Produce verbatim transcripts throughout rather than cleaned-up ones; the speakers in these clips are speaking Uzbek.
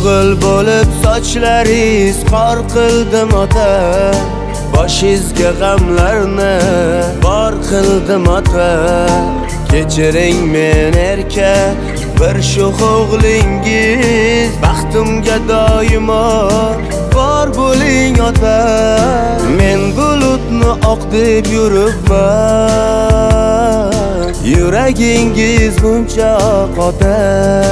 O'g'il bo'lib sochlaringiz qor qildim ota, boshingizga g'amlarni bor qildim ota. Kechiring men erkak bir sho'x o'g'lingiz, baxtimga doimo bor bo'ling ota. Men bulutni oq deb yuribman, yuragingiz buncha ota.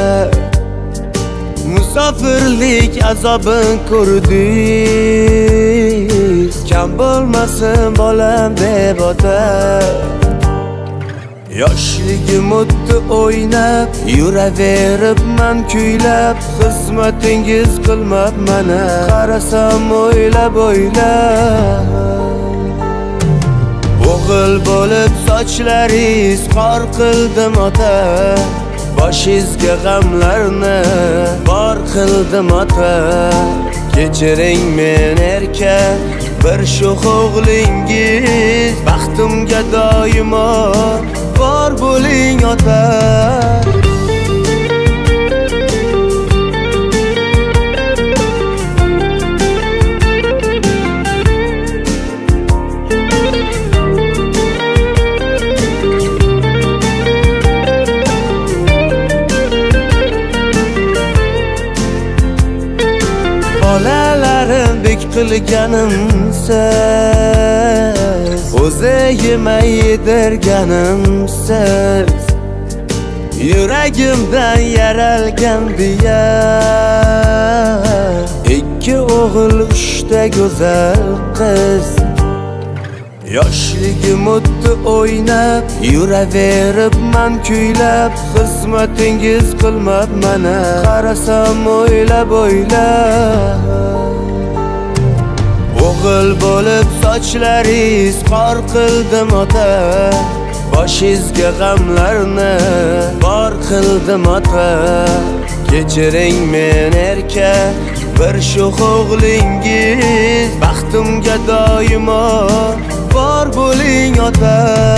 Musofirlik azobin ko'rdik, kam bo'lmasin bolam deb ota. Yoshligim o'tdi o'ynab, yuraveribman kuylab, xizmatingiz qilmab mana qarasam o'ylab o'ylab. O'g'il bo'lib sochlaringiz qor qildim ota, boshingizga g'amlarni bor qildim ota. Kechiring men erkak bir sho'x o'g'lingiz, baxtimga doimo bor bo'ling ota. Bolalarim bek qilganimsiz, o'zi yemay yedirganimsiz. Yuragimdan yaralgan biya, ikki o'g'il uchta go'zal qiz. Yoshligim o'tdi o'ynab, yuraveribman kuylab, xizmatingiz qilmab mana qarasam o'ylab o'ylab. O'g'il bo'lib sochlaringiz qor qildim ota, boshingizga g'amlarni bor qildim ota. Kechiring men erkak bir sho'x o'g'lingiz, baxtimga doimo bor bo'ling ota.